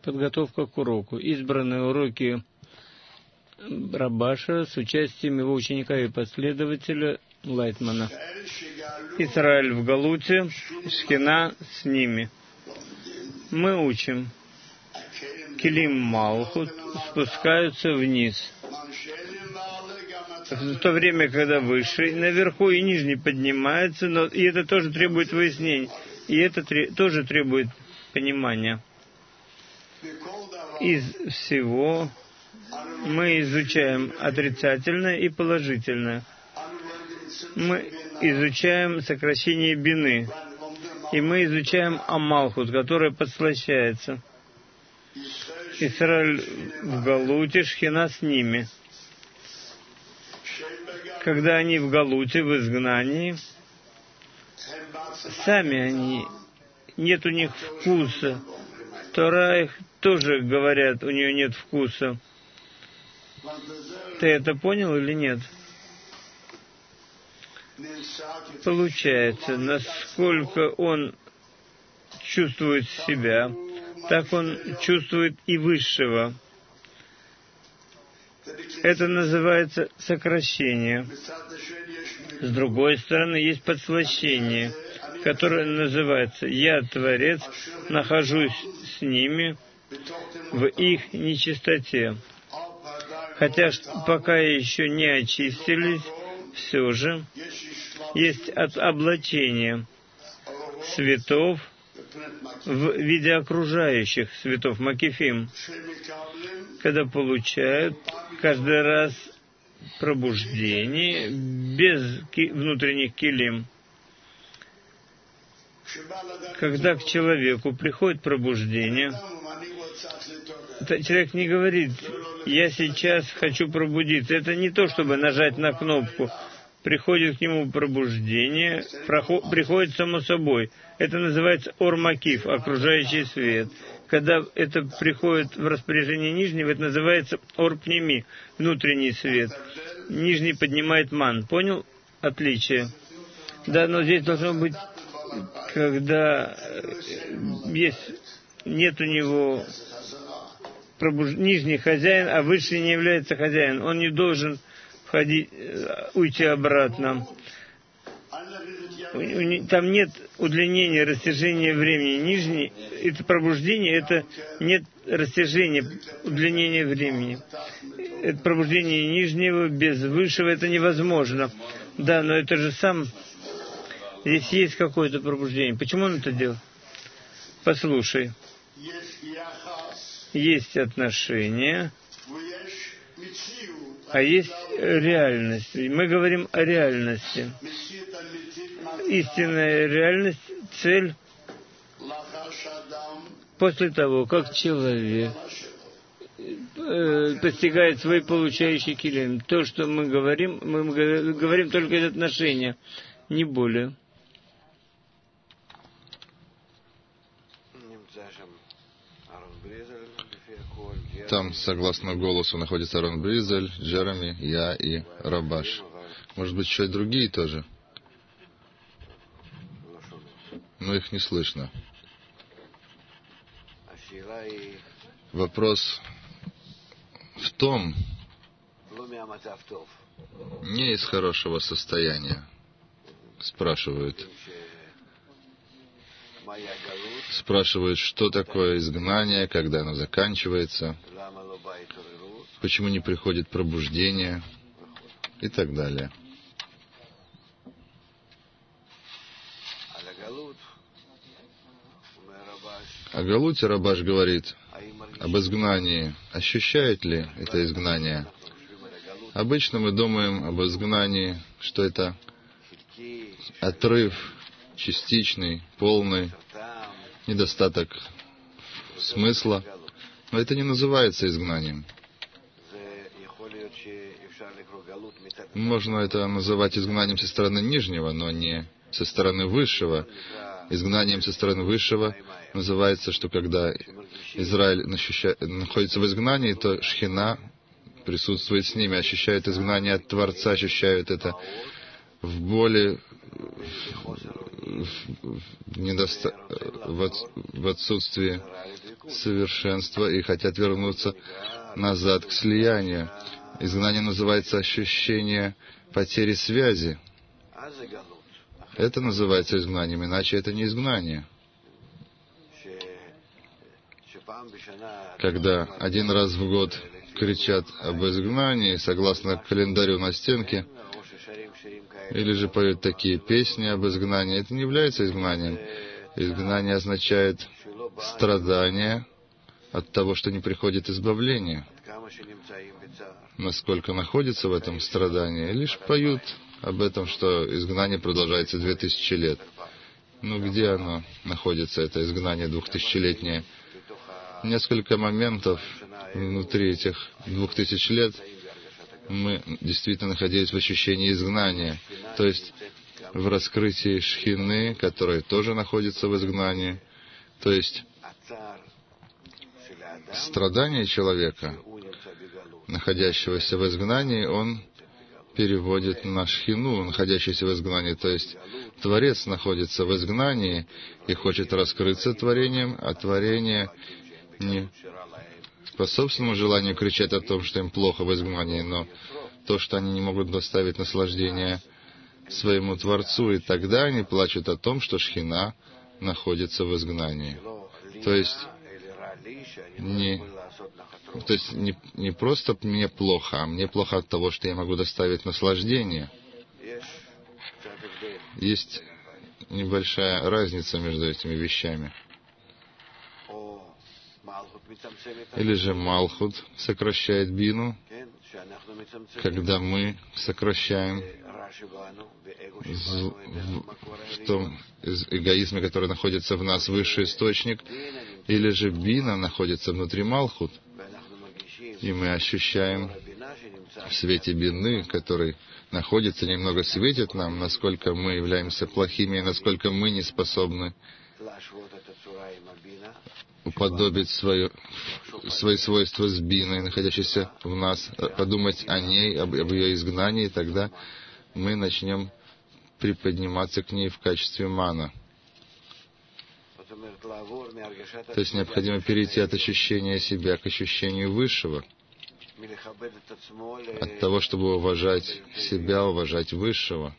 Подготовка к уроку. Избранные уроки Рабаша с участием его ученика и последователя Лайтмана. Израиль в Галуте, Шхина с ними. Мы учим. Келим Малхут спускаются вниз. В то время, когда высший наверху и нижний поднимается, но и это тоже требует выяснений, и это тоже требует понимания. Из всего мы изучаем отрицательное и положительное. Мы изучаем сокращение бины, и мы изучаем Амалхут, которая подслащается. Исраиль в Галуте, Шхина с ними. Когда они в Галуте, в изгнании, сами они, нет у них вкуса. Тора их тоже говорят, у нее нет вкуса. Ты это понял или нет? Получается, насколько он чувствует себя, так он чувствует и высшего. Это называется сокращение. С другой стороны, есть подслащение, которое называется «Я, Творец, нахожусь с ними в их нечистоте». Хотя пока еще не очистились, все же есть облачение светов в виде окружающих светов, макифим, когда получают каждый раз пробуждение без внутренних килим. Когда к человеку приходит пробуждение, человек не говорит: «Я сейчас хочу пробудиться». Это не то, чтобы нажать на кнопку. Приходит к нему пробуждение, приходит само собой. Это называется ор-макиф, окружающий свет. Когда это приходит в распоряжение нижнего, это называется ор-пнеми, внутренний свет. Нижний поднимает ман. Понял отличие? Да, но здесь должно быть, когда нет у него нижний хозяин, а высший не является хозяином. Он не должен уйти обратно. Там нет удлинения, растяжения времени. Нижний, это пробуждение, это нет растяжения, удлинения времени. Это пробуждение нижнего без высшего, это невозможно. Да, но это же здесь есть какое-то пробуждение. Почему он это делал? Послушай. Есть отношения, а есть реальность. Мы говорим о реальности. Истинная реальность, цель, после того, как человек постигает свой получающий килим. То, что мы говорим только из отношения, не более. Там, согласно голосу, находится Арон Бризель, Джереми, я и Рабаш. Может быть, еще и другие тоже? Но их не слышно. Вопрос в том, не из хорошего состояния, спрашивают. Спрашивают, что такое изгнание, когда оно заканчивается, почему не приходит пробуждение и так далее. О Галуте Рабаш говорит об изгнании. Ощущает ли это изгнание? Обычно мы думаем об изгнании, что это отрыв частичный, полный, недостаток смысла. Но это не называется изгнанием. Можно это называть изгнанием со стороны нижнего, но не со стороны высшего. Изгнанием со стороны высшего называется, что когда Израиль находится в изгнании, то Шхина присутствует с ними, ощущает изгнание от Творца, ощущают это в боли, в отсутствии совершенства и хотят вернуться назад к слиянию. Изгнание называется ощущение потери связи. Это называется изгнанием, иначе это не изгнание. Когда один раз в год кричат об изгнании, согласно календарю на стенке, или же поют такие песни об изгнании, это не является изгнанием. Изгнание означает страдание от того, что не приходит избавление. Насколько находится в этом страдании, лишь поют об этом, что изгнание продолжается 2000 лет. Ну где оно находится, это изгнание 2000-летнее? Несколько моментов внутри этих 2000 лет мы действительно находились в ощущении изгнания, то есть в раскрытии шхины, которая тоже находится в изгнании, то есть страдание человека, находящегося в изгнании, он переводит на шхину, находящуюся в изгнании, то есть Творец находится в изгнании и хочет раскрыться творением, а творение не по собственному желанию кричать о том, что им плохо в изгнании, но то, что они не могут доставить наслаждение своему Творцу, и тогда они плачут о том, что шхина находится в изгнании. То есть не просто мне плохо, а мне плохо от того, что я могу доставить наслаждение. Есть небольшая разница между этими вещами. Или же Малхут сокращает бину, когда мы сокращаем в том эгоизме, который находится в нас, высший источник, или же бина находится внутри Малхут, и мы ощущаем в свете бины, который находится, немного светит нам, насколько мы являемся плохими и насколько мы не способны уподобить свои свойства с биной, находящейся в нас, подумать о ней, об ее изгнании, и тогда мы начнем приподниматься к ней в качестве мана. То есть необходимо перейти от ощущения себя к ощущению Высшего, от того, чтобы уважать себя, уважать Высшего.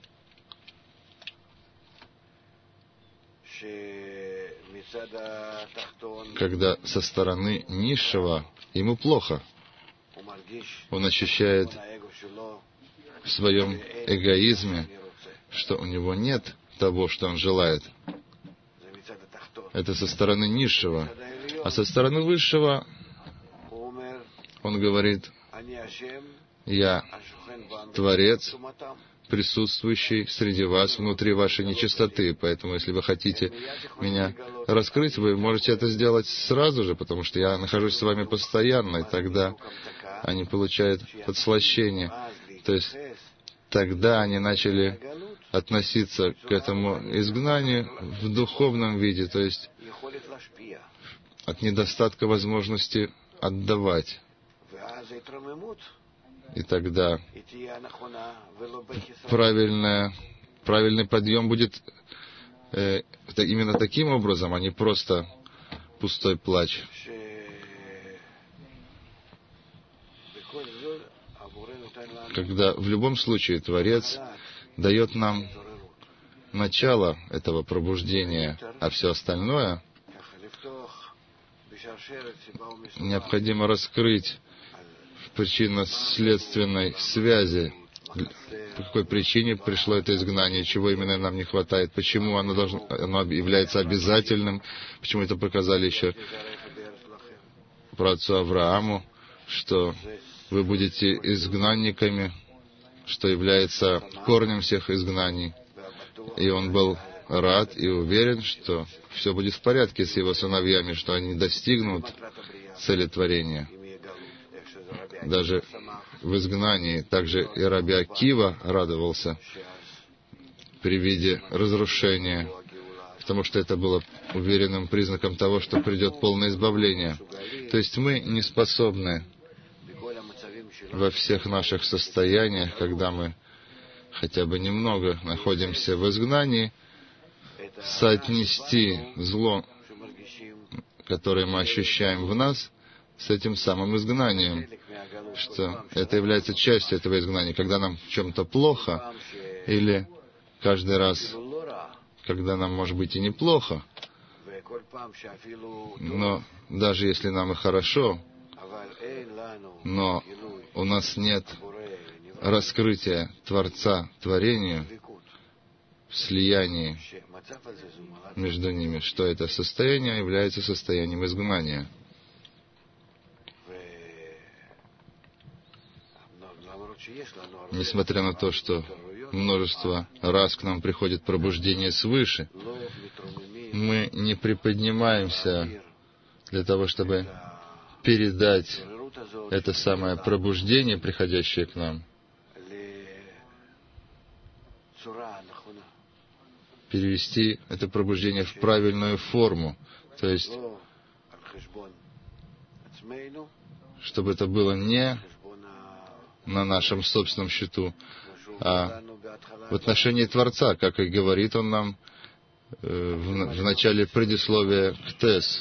Когда со стороны низшего ему плохо, он ощущает в своем эгоизме, что у него нет того, что он желает. Это со стороны низшего. А со стороны высшего он говорит: «Я Творец, присутствующий среди вас, внутри вашей нечистоты. Поэтому, если вы хотите меня раскрыть, вы можете это сделать сразу же, потому что я нахожусь с вами постоянно». И тогда они получают подслащение. То есть тогда они начали относиться к этому изгнанию в духовном виде, то есть от недостатка возможности отдавать. И тогда правильный подъем будет именно таким образом, а не просто пустой плач. Когда в любом случае Творец дает нам начало этого пробуждения, а все остальное необходимо раскрыть в причинно-следственной связи. По какой причине пришло это изгнание, чего именно нам не хватает, почему оно является обязательным, почему это показали еще праотцу Аврааму, что вы будете изгнанниками, что является корнем всех изгнаний. И он был рад и уверен, что все будет в порядке с его сыновьями, что они достигнут цели творения. Даже в изгнании. Также и Раби Акива радовался при виде разрушения, потому что это было уверенным признаком того, что придет полное избавление. То есть мы не способны во всех наших состояниях, когда мы хотя бы немного находимся в изгнании, соотнести зло, которые мы ощущаем в нас, с этим самым изгнанием, что это является частью этого изгнания. Когда нам в чем-то плохо, или каждый раз, когда нам, может быть, и неплохо, но даже если нам и хорошо, но у нас нет раскрытия Творца творению в слиянии между ними, что это состояние является состоянием изгнания. Несмотря на то, что множество раз к нам приходит пробуждение свыше, мы не приподнимаемся для того, чтобы передать это самое пробуждение, приходящее к нам, перевести это пробуждение в правильную форму, то есть, чтобы это было не на нашем собственном счету, а в отношении Творца, как и говорит Он нам в начале предисловия к ТЭС.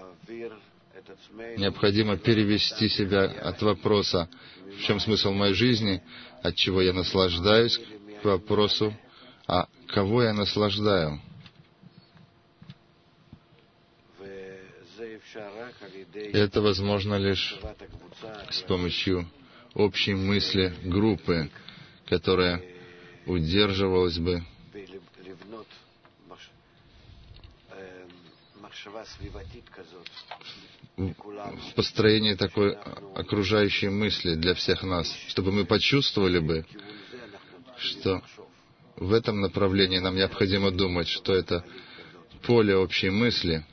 Необходимо перевести себя от вопроса, в чем смысл моей жизни, от чего я наслаждаюсь, к вопросу, а кого я наслаждаю. И это возможно лишь с помощью общей мысли группы, которая удерживалась бы в построении такой окружающей мысли для всех нас, чтобы мы почувствовали бы, что в этом направлении нам необходимо думать, что это поле общей мысли,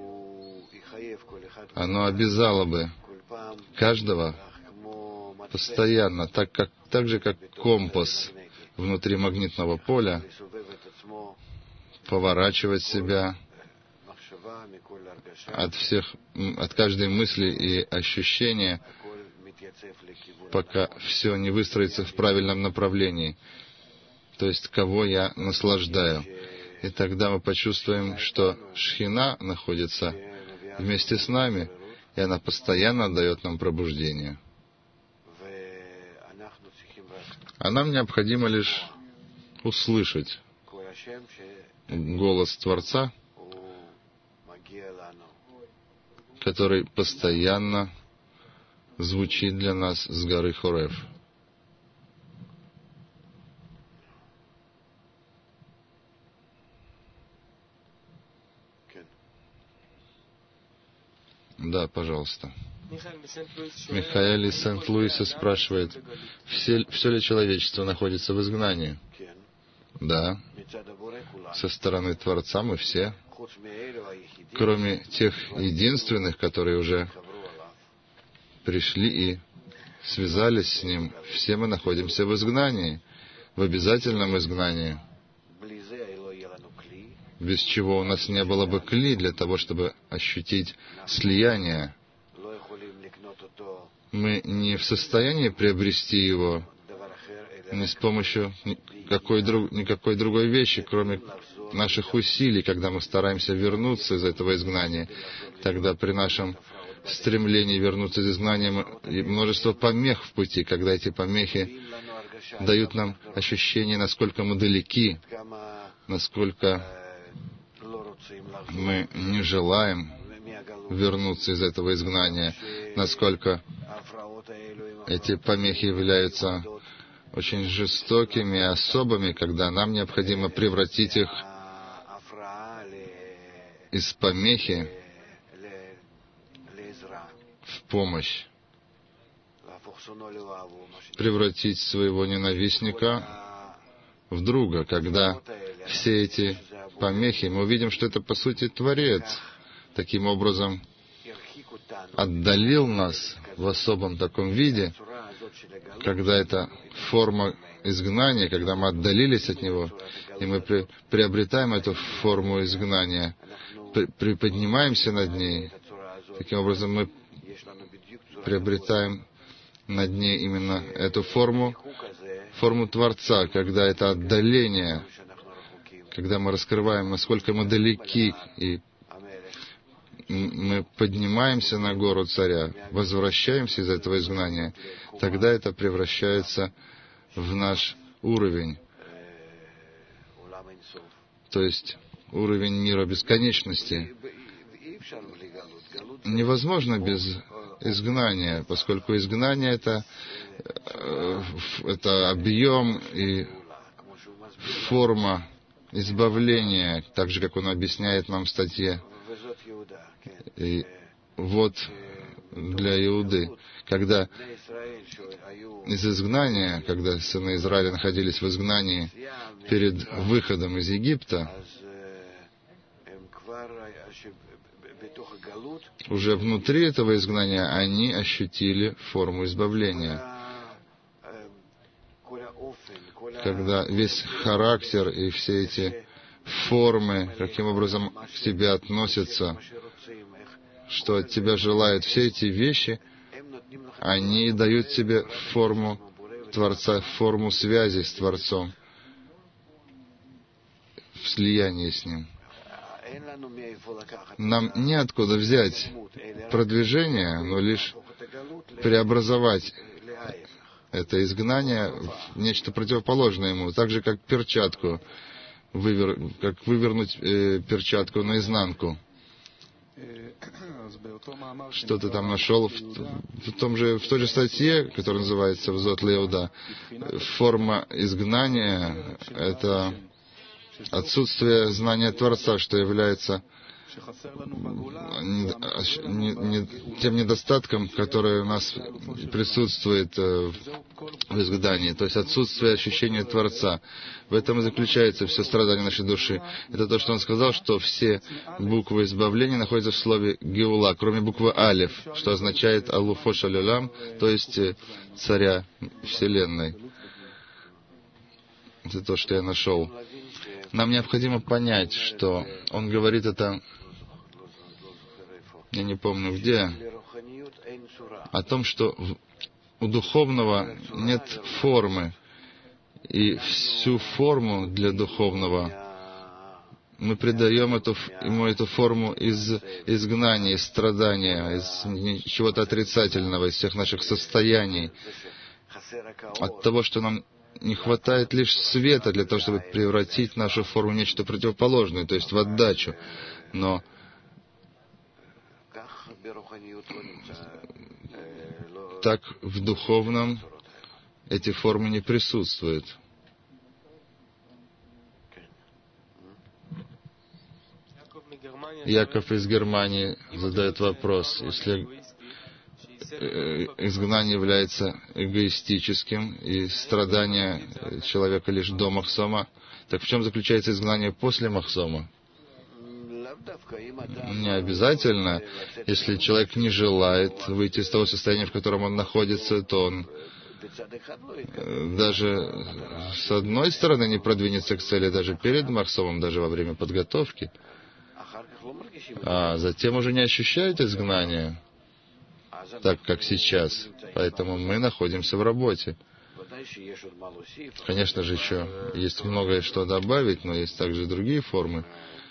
оно обязало бы каждого постоянно, так же как компас внутри магнитного поля, поворачивать себя от каждой мысли и ощущения, пока все не выстроится в правильном направлении, то есть кого я наслаждаю. И тогда мы почувствуем, что Шхина находится вместе с нами, и она постоянно дает нам пробуждение. А нам необходимо лишь услышать голос Творца, который постоянно звучит для нас с горы Хорев. Да, пожалуйста. Михаэль из Сент-Луиса спрашивает, все ли человечество находится в изгнании? Да. Со стороны Творца мы все, кроме тех единственных, которые уже пришли и связались с Ним, все мы находимся в изгнании, в обязательном изгнании, без чего у нас не было бы кли для того, чтобы ощутить слияние. Мы не в состоянии приобрести его ни с помощью никакой другой вещи, кроме наших усилий, когда мы стараемся вернуться из этого изгнания. Тогда при нашем стремлении вернуться из изгнания множество помех в пути, когда эти помехи дают нам ощущение, насколько мы далеки, насколько мы не желаем вернуться из этого изгнания, насколько эти помехи являются очень жестокими и особыми, когда нам необходимо превратить их из помехи в помощь, превратить своего ненавистника в друга, когда все эти помехи, мы увидим, что это по сути Творец, таким образом отдалил нас в особом таком виде, когда это форма изгнания, когда мы отдалились от Него, и мы приобретаем эту форму изгнания, приподнимаемся над ней. Таким образом, мы приобретаем над ней именно эту форму Творца, когда это отдаление, когда мы раскрываем, насколько мы далеки, и мы поднимаемся на гору царя, возвращаемся из этого изгнания, тогда это превращается в наш уровень, то есть уровень мира бесконечности. Невозможно без изгнания, поскольку изгнание это объем и форма избавления, так же, как он объясняет нам в статье. И вот для Иуды, когда из изгнания, когда сыны Израиля находились в изгнании перед выходом из Египта, уже внутри этого изгнания они ощутили форму избавления. Когда весь характер и все эти формы, каким образом к тебе относятся, что от тебя желают, все эти вещи, они дают тебе форму Творца, форму связи с Творцом, в слиянии с Ним. Нам неоткуда взять продвижение, но лишь преобразовать это изгнание в нечто противоположное ему, так же, как перчатку, как вывернуть перчатку наизнанку. Что ты там нашел в той же статье, которая называется «Взот Леуда», форма изгнания — это отсутствие знания Творца, что является тем недостатком, который у нас присутствует в изгнании, то есть отсутствие ощущения Творца. В этом и заключается все страдание нашей души. Это то, что он сказал, что все буквы избавления находятся в слове «геула», кроме буквы «алеф», что означает «алуфо шалюлям», то есть царя Вселенной. Это то, что я нашел. Нам необходимо понять, что он говорит это, я не помню где, о том, что у духовного нет формы, и всю форму для духовного мы придаем ему эту форму из изгнания, из страдания, из чего-то отрицательного, из всех наших состояний, от того, что нам не хватает лишь света для того, чтобы превратить нашу форму в нечто противоположное, то есть в отдачу. Но так в духовном эти формы не присутствуют. Яков из Германии задает вопрос: если изгнание является эгоистическим и страдания человека лишь до Махсома, так в чем заключается изгнание после Махсома? Не обязательно. Если человек не желает выйти из того состояния, в котором он находится, то он даже с одной стороны не продвинется к цели даже перед Махсомом, даже во время подготовки, а затем уже не ощущает изгнания, так как сейчас. Поэтому мы находимся в работе. Конечно же, еще есть многое что добавить, но есть также другие формы.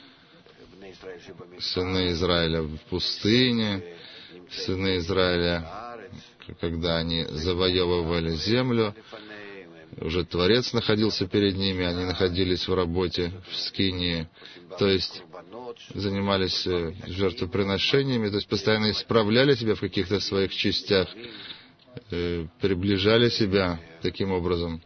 Сыны Израиля в пустыне, сыны Израиля, когда они завоевывали землю, уже Творец находился перед ними, они находились в работе, в скинии, то есть занимались жертвоприношениями, то есть постоянно исправляли себя в каких-то своих частях, приближали себя таким образом.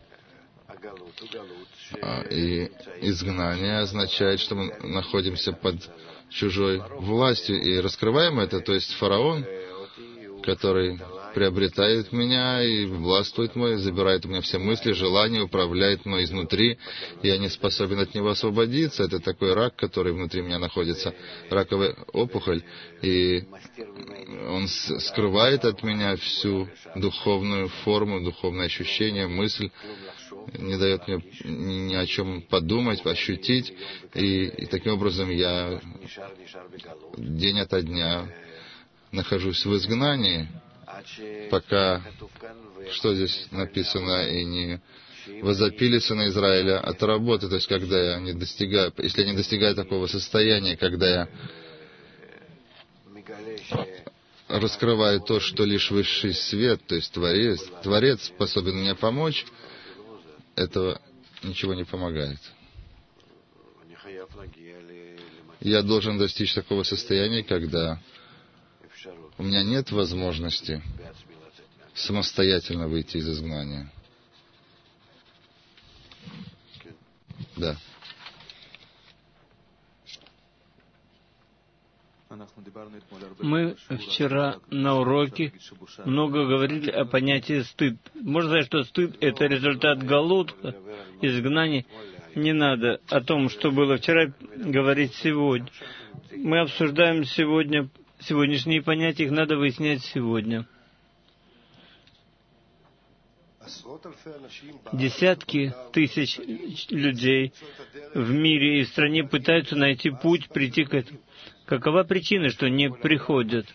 И изгнание означает, что мы находимся под чужой властью, и раскрываем это, то есть фараон, который приобретает меня и властвует мной, забирает у меня все мысли, желания, управляет мной изнутри, и я не способен от него освободиться. Это такой рак, который внутри меня находится, раковая опухоль, и он скрывает от меня всю духовную форму, духовное ощущение, мысль, не дает мне ни о чем подумать, ощутить, и таким образом я день ото дня нахожусь в изгнании, пока, что здесь написано, и не возопили сыны Израиля от работы, то есть когда я не достигаю, если я не достигаю такого состояния, когда я раскрываю то, что лишь высший свет, то есть Творец способен мне помочь, этого ничего не помогает. Я должен достичь такого состояния, когда у меня нет возможности самостоятельно выйти из изгнания. Да. Мы вчера на уроке много говорили о понятии стыд. Можно сказать, что стыд — это результат галута, изгнания. Не надо о том, что было вчера, говорить сегодня. Мы обсуждаем сегодняшние понятия, их надо выяснять сегодня. Десятки тысяч людей в мире и в стране пытаются найти путь, прийти к этому. Какова причина, что не приходят?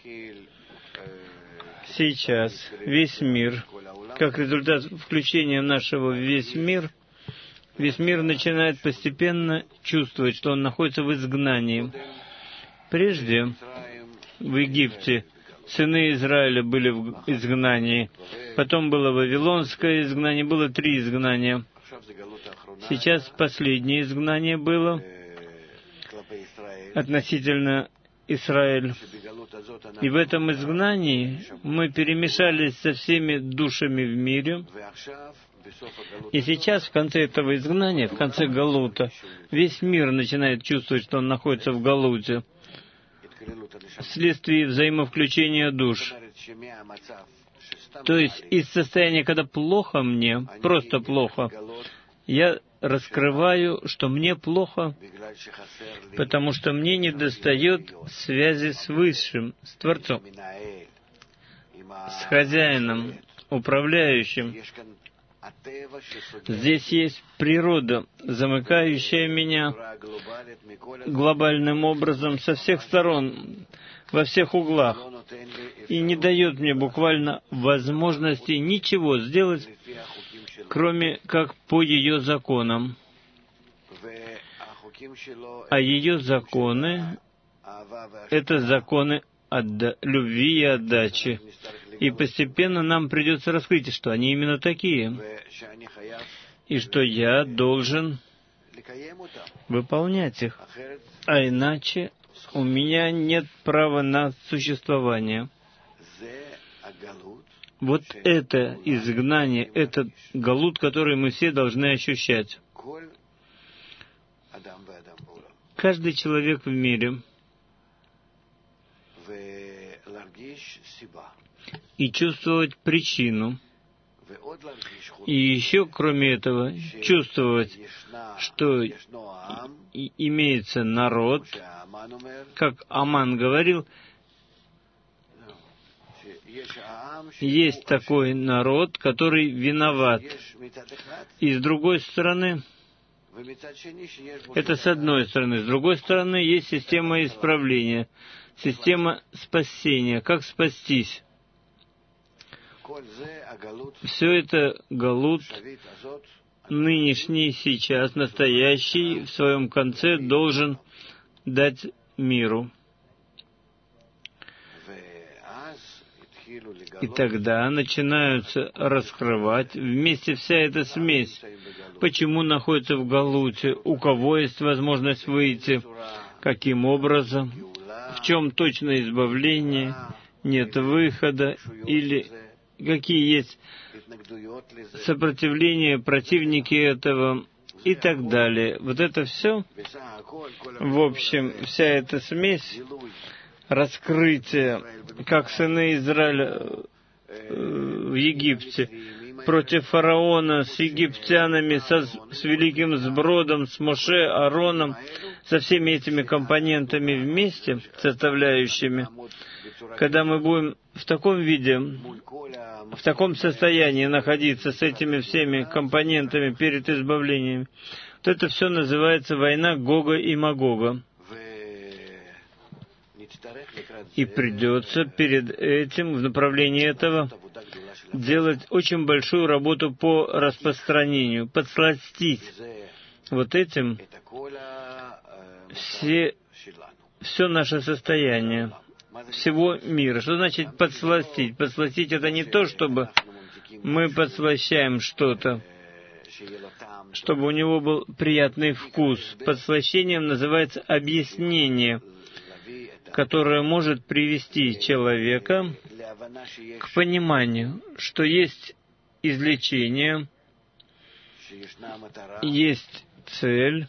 Сейчас весь мир, как результат включения нашего в весь мир начинает постепенно чувствовать, что он находится в изгнании. Прежде в Египте сыны Израиля были в изгнании, потом было вавилонское изгнание, было 3 изгнания. Сейчас последнее изгнание было относительно Израиля. И в этом изгнании мы перемешались со всеми душами в мире. И сейчас, в конце этого изгнания, в конце галута, весь мир начинает чувствовать, что он находится в галуте, вследствие взаимовключения душ. То есть из состояния, когда плохо мне, просто плохо, я раскрываю, что мне плохо, потому что мне недостает связи с Высшим, с Творцом, с Хозяином, Управляющим. Здесь есть природа, замыкающая меня глобальным образом со всех сторон, во всех углах, и не дает мне буквально возможности ничего сделать, кроме как по ее законам. А ее законы — это законы любви и отдачи. И постепенно нам придется раскрыть, что они именно такие, и что я должен выполнять их, а иначе у меня нет права на существование. Вот это изгнание, это галут, который мы все должны ощущать. Каждый человек в мире. И чувствовать причину. И еще, кроме этого, чувствовать, что имеется народ, как Аман говорил, есть такой народ, который виноват. И с другой стороны, это с одной стороны. С другой стороны, есть система исправления, система спасения. Как спастись? Все это галут, нынешний, сейчас, настоящий, в своем конце должен дать миру. И тогда начинаются раскрывать вместе вся эта смесь. Почему находится в галуте, у кого есть возможность выйти, каким образом, в чем точное избавление, нет выхода, или какие есть сопротивления, противники этого и так далее. Вот это все, в общем, вся эта смесь, раскрытие, как сыны Израиля в Египте, против фараона, с египтянами, с великим сбродом, с Моше, Аароном, со всеми этими компонентами вместе, составляющими. Когда мы будем в таком виде, в таком состоянии находиться с этими всеми компонентами перед избавлением, то это все называется война Гога и Магога. И придется перед этим, в направлении этого, делать очень большую работу по распространению, подсластить вот этим все наше состояние. всего мира. Что значит подсластить? Подсластить — это не то, чтобы мы подслащаем что-то, чтобы у него был приятный вкус. Подслащением называется объяснение, которое может привести человека к пониманию, что есть излечение, есть цель,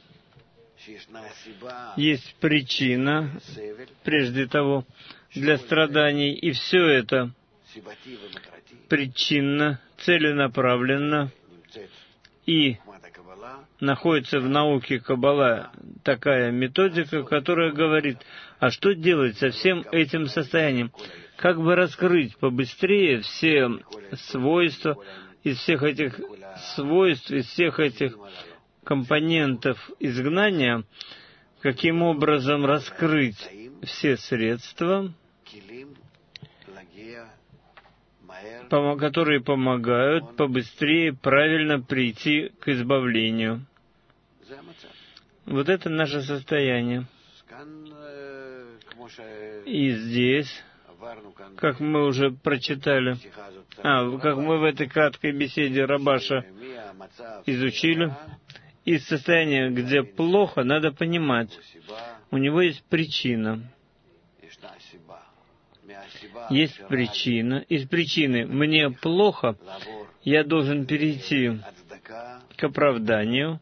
есть причина, прежде того, для страданий, и все это причинно, целенаправленно, и находится в науке Каббала такая методика, которая говорит, а что делать со всем этим состоянием? Как бы раскрыть побыстрее все свойства, из всех этих свойств, из всех этих компонентов изгнания, каким образом раскрыть все средства, которые помогают побыстрее правильно прийти к избавлению. Вот это наше состояние. И здесь, как мы уже прочитали, как мы в этой краткой беседе Рабаша изучили, из состояния, где плохо, надо понимать, у него есть причина. Есть причина. Из причины «мне плохо» я должен перейти к оправданию.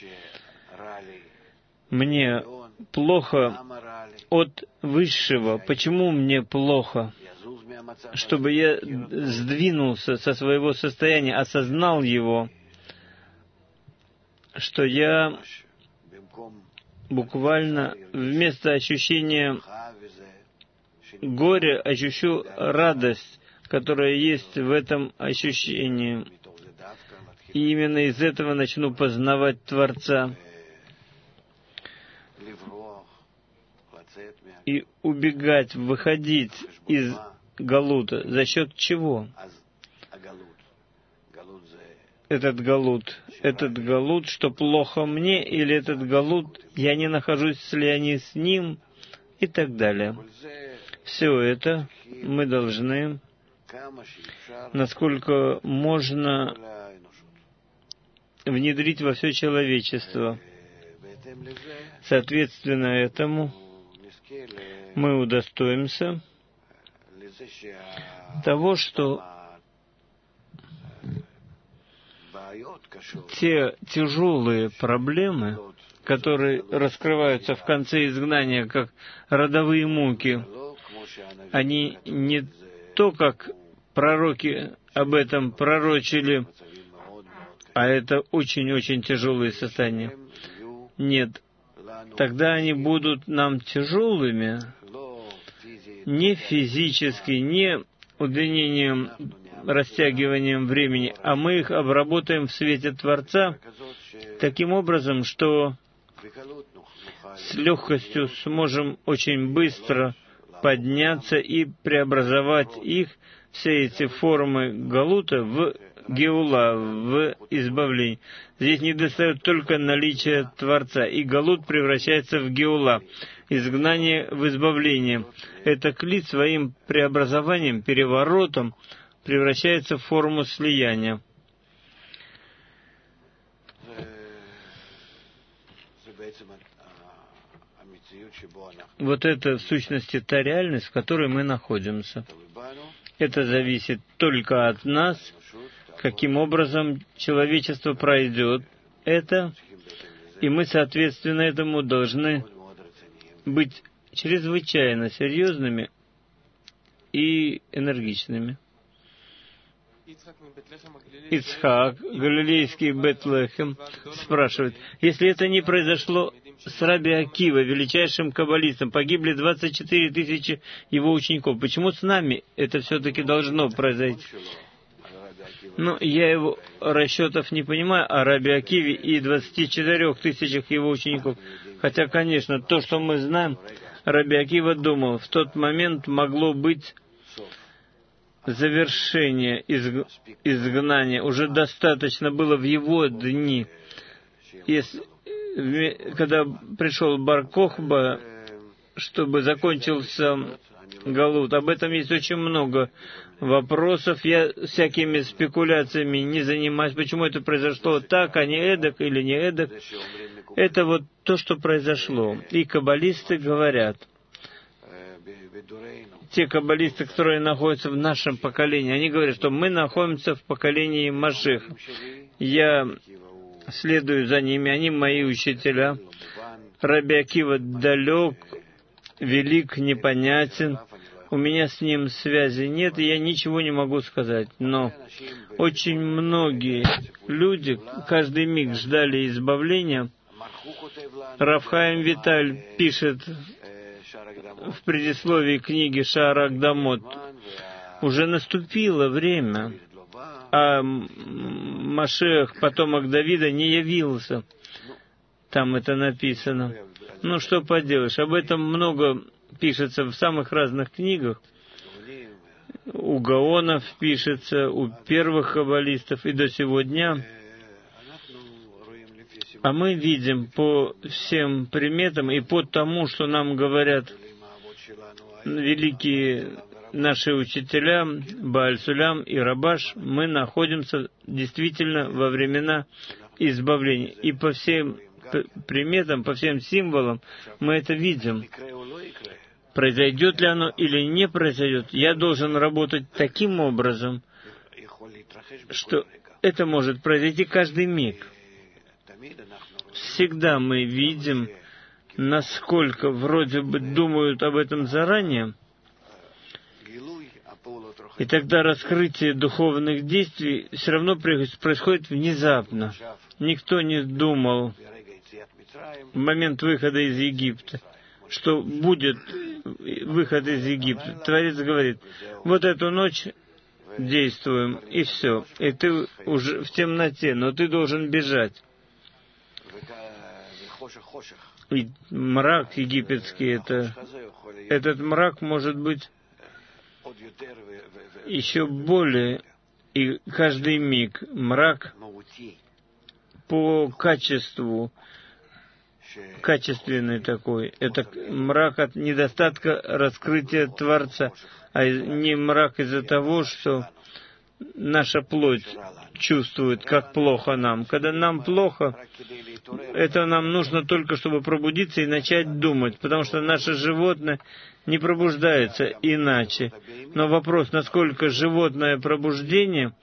Мне плохо от Высшего. Почему мне плохо? Чтобы я сдвинулся со своего состояния, осознал его, что я буквально вместо ощущения горя ощущу радость, которая есть в этом ощущении. И именно из этого начну познавать Творца и убегать, выходить из галута. За счет чего? Этот галут, что плохо мне, или этот галут, я не нахожусь в слиянии с ним, и так далее. Все это мы должны, насколько можно, внедрить во все человечество. Соответственно этому мы удостоимся того, что те тяжелые проблемы, которые раскрываются в конце изгнания как родовые муки, они не то, как пророки об этом пророчили, а это очень-очень тяжелые состояния. Нет, тогда они будут нам тяжелыми не физически, не удлинением, растягиванием времени, а мы их обработаем в свете Творца таким образом, что с легкостью сможем очень быстро подняться и преобразовать их, все эти формы галута, в геула, в избавление. Здесь недостает только наличия Творца, и галут превращается в геула, изгнание в избавление. Это кли своим преобразованием, переворотом превращается в форму слияния. Вот это в сущности та реальность, в которой мы находимся. Это зависит только от нас, каким образом человечество пройдет это, и мы, соответственно, этому должны быть чрезвычайно серьезными и энергичными. Ицхак, галилейский Бет-Лехем, спрашивает, если это не произошло с Раби Акива, величайшим каббалистом, погибли 24 тысячи его учеников, почему с нами это все-таки должно произойти? Я его расчетов не понимаю о Раби Акиве и 24 тысячах его учеников. Хотя, конечно, то, что мы знаем, Раби Акива думал, в тот момент могло быть завершение изгнания. Уже достаточно было в его дни. Когда пришел Бар Кохба, чтобы закончился галут. Об этом есть очень много вопросов. Я всякими спекуляциями не занимаюсь. Почему это произошло так, а не эдак или не эдак. Это вот то, что произошло. И каббалисты говорят, те каббалисты, которые находятся в нашем поколении, они говорят, что мы находимся в поколении Машиха. Я следую за ними, они мои учителя. Раби Акива далек, велик, непонятен. У меня с ним связи нет, и я ничего не могу сказать. Но очень многие люди каждый миг ждали избавления. Рав Хаим Виталь пишет в предисловии книги Шаар Агдамот: уже наступило время, а Машиах, потомок Давида, не явился. Там это написано. Ну, что поделаешь, об этом много пишется в самых разных книгах. У Гаонов пишется, у первых каббалистов и до сегодня. А мы видим по всем приметам и по тому, что нам говорят великие наши учителя, Бааль Сулям и Рабаш, мы находимся действительно во времена избавления. И по всем приметам, по всем символам мы это видим. Произойдет ли оно или не произойдет, я должен работать таким образом, что это может произойти каждый миг. Всегда мы видим, насколько вроде бы думают об этом заранее, и тогда раскрытие духовных действий все равно происходит внезапно. Никто не думал в момент выхода из Египта, что будет выход из Египта. Творец говорит, вот эту ночь действуем, и все. И ты уже в темноте, но ты должен бежать. И мрак египетский, этот мрак может быть еще более, и каждый миг мрак по качеству, качественный такой, это мрак от недостатка раскрытия Творца, а не мрак из-за того, что наша плоть чувствует, как плохо нам. Когда нам плохо, это нам нужно только, чтобы пробудиться и начать думать, потому что наше животное не пробуждается иначе. Но вопрос, насколько животное пробуждение,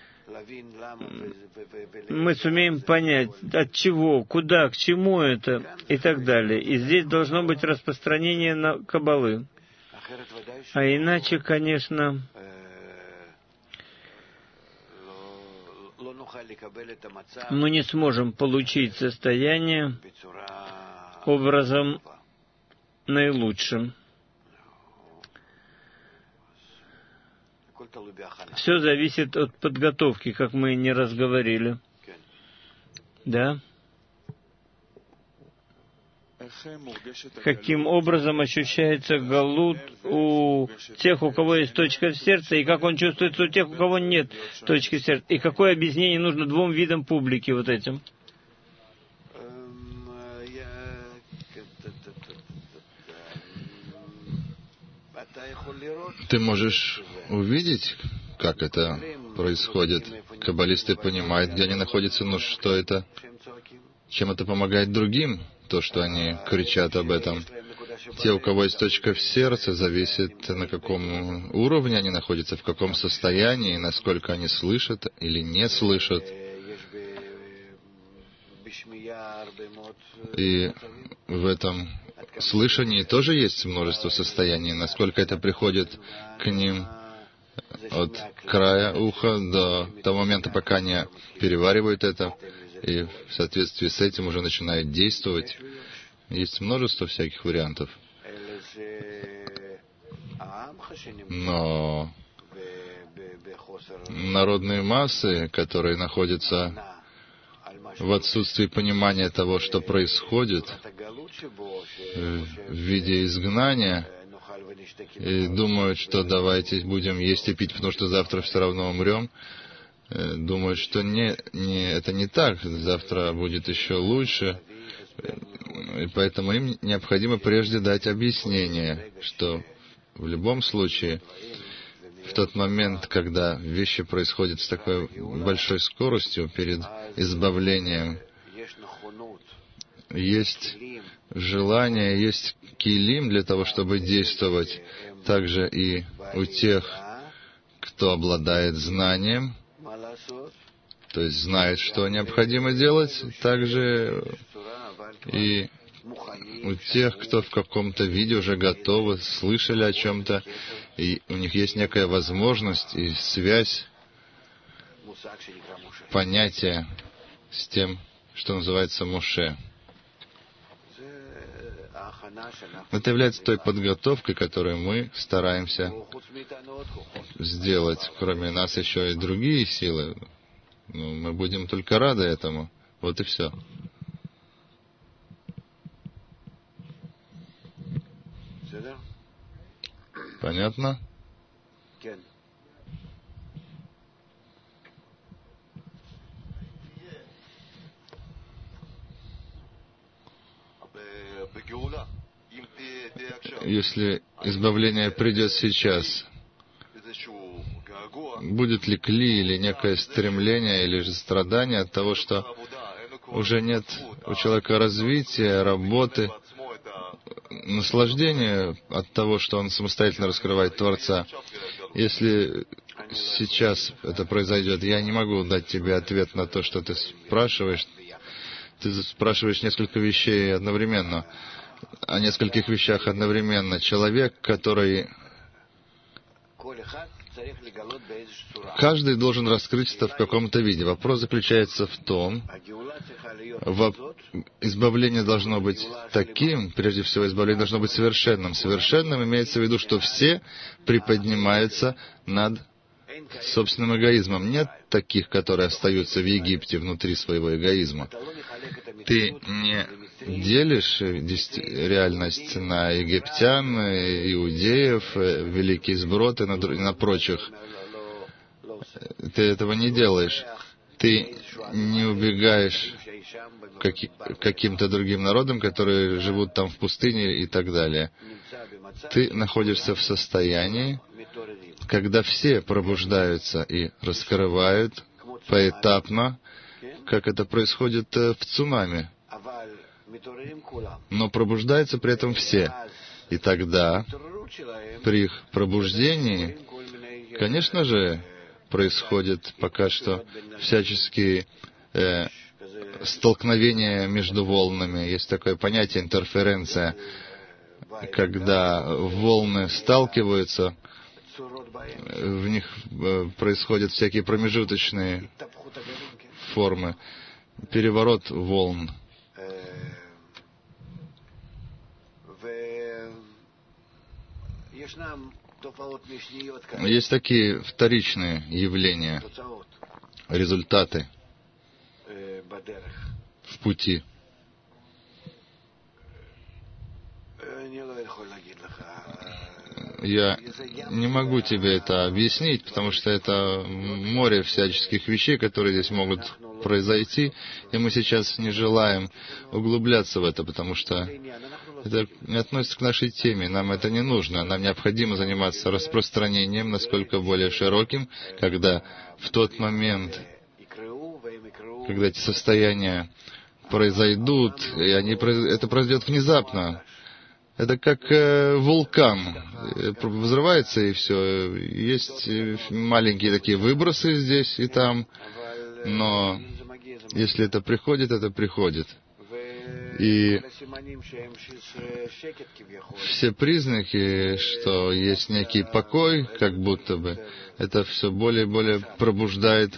мы сумеем понять, от чего, куда, к чему это и так далее. И здесь должно быть распространение на каббалы. А иначе, конечно, мы не сможем получить состояние образом наилучшим. Все зависит от подготовки, как мы не раз говорили. Да? Каким образом ощущается галут у тех, у кого есть точка в сердце, и как он чувствуется у тех, у кого нет точки в сердце, и какое объяснение нужно двум видам публики вот этим? Ты можешь увидеть, как это происходит. Каббалисты понимают, где они находятся, но что это, чем это помогает другим, то, что они кричат об этом. Те, у кого есть точка в сердце, зависит, на каком уровне они находятся, в каком состоянии, насколько они слышат или не слышат. И в этом слышании тоже есть множество состояний, насколько это приходит к ним от края уха до того момента, пока они переваривают это, и в соответствии с этим уже начинают действовать. Есть множество всяких вариантов. Но народные массы, которые находятся в отсутствии понимания того, что происходит в виде изгнания, и думают, что давайте будем есть и пить, потому что завтра все равно умрем, думают, что это не так, завтра будет еще лучше. И поэтому им необходимо прежде дать объяснение, что в любом случае, в тот момент, когда вещи происходят с такой большой скоростью перед избавлением, есть желание, есть килим для того, чтобы действовать. Также и у тех, кто обладает знанием, то есть знает, что необходимо делать, также и у тех, кто в каком-то виде уже готовы, слышали о чем-то, и у них есть некая возможность и связь, понятие с тем, что называется Моше. Это является той подготовкой, которую мы стараемся сделать. Кроме нас еще и другие силы. Мы будем только рады этому. Вот и все. Понятно? Если избавление придет сейчас, будет ли кли или некое стремление или же страдание от того, что уже нет у человека развития, работы, наслаждения от того, что он самостоятельно раскрывает Творца. Если сейчас это произойдет, я не могу дать тебе ответ на то, что ты спрашиваешь. Ты спрашиваешь несколько вещей одновременно, о нескольких вещах одновременно. Человек, который... Каждый должен раскрыть это в каком-то виде. Вопрос заключается в том, избавление должно быть таким, прежде всего, избавление должно быть совершенным. Совершенным имеется в виду, что все приподнимаются над собственным эгоизмом. Нет таких, которые остаются в Египте внутри своего эгоизма. Ты не делишь реальность на египтян, иудеев, великий сброд и на прочих. Ты этого не делаешь. Ты не убегаешь к каким-то другим народам, которые живут там в пустыне и так далее. Ты находишься в состоянии, когда все пробуждаются и раскрывают поэтапно, как это происходит в цунами. Но пробуждаются при этом все. И тогда, при их пробуждении, конечно же, происходят пока что всяческие столкновения между волнами. Есть такое понятие интерференция, когда волны сталкиваются, в них происходят всякие промежуточные формы, переворот волн. Есть такие вторичные явления, результаты в пути. Я не могу тебе это объяснить, потому что это море всяческих вещей, которые здесь могут произойти, и мы сейчас не желаем углубляться в это, потому что это не относится к нашей теме, нам это не нужно. Нам необходимо заниматься распространением, насколько более широким, когда в тот момент, когда эти состояния произойдут, и это произойдет внезапно. Это как вулкан. Взрывается и все. Есть маленькие такие выбросы здесь и там, но если это приходит, это приходит. И все признаки, что есть некий покой, как будто бы, это все более и более пробуждает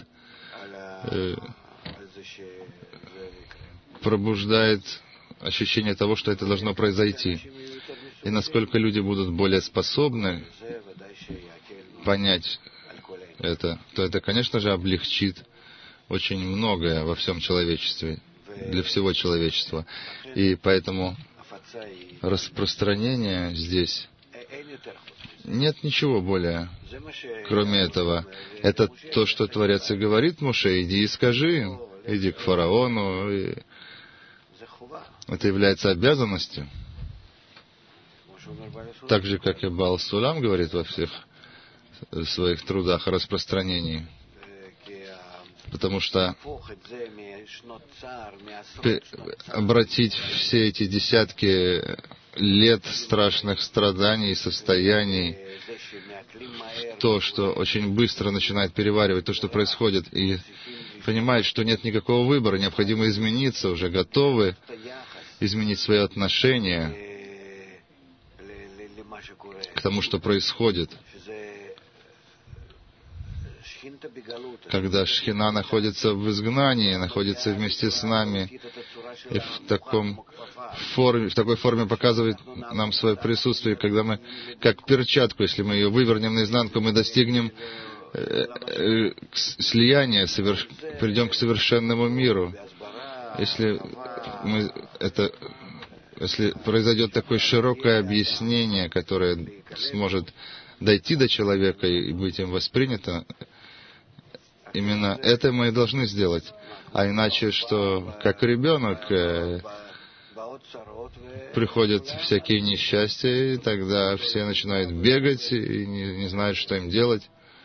ощущение того, что это должно произойти. И насколько люди будут более способны понять это, то это, конечно же, облегчит очень многое во всем человечестве, для всего человечества. И поэтому распространение здесь нет ничего более, кроме этого. Это то, что Творец и говорит Моше: иди и скажи им, иди к фараону. это является обязанностью, так же, как и Баал Сулам говорит во всех своих трудах о распространении. Потому что обратить все эти десятки лет страшных страданий и состояний в то, что очень быстро начинает переваривать то, что происходит, и понимает, что нет никакого выбора, необходимо измениться, уже готовы изменить свои отношения к тому, что происходит. Когда Шхина находится в изгнании, находится вместе с нами, и в такой форме показывает нам свое присутствие, когда мы, как перчатку, если мы ее вывернем наизнанку, мы достигнем слияния, придем к совершенному миру. Если произойдет такое широкое объяснение, которое сможет дойти до человека и быть им воспринято, именно это мы и должны сделать. А иначе, что как ребенок приходят всякие несчастья, и тогда все начинают бегать и не знают, что им делать.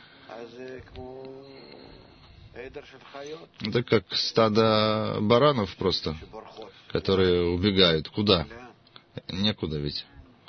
Это как стадо баранов просто, которые убегают. Куда? Некуда ведь.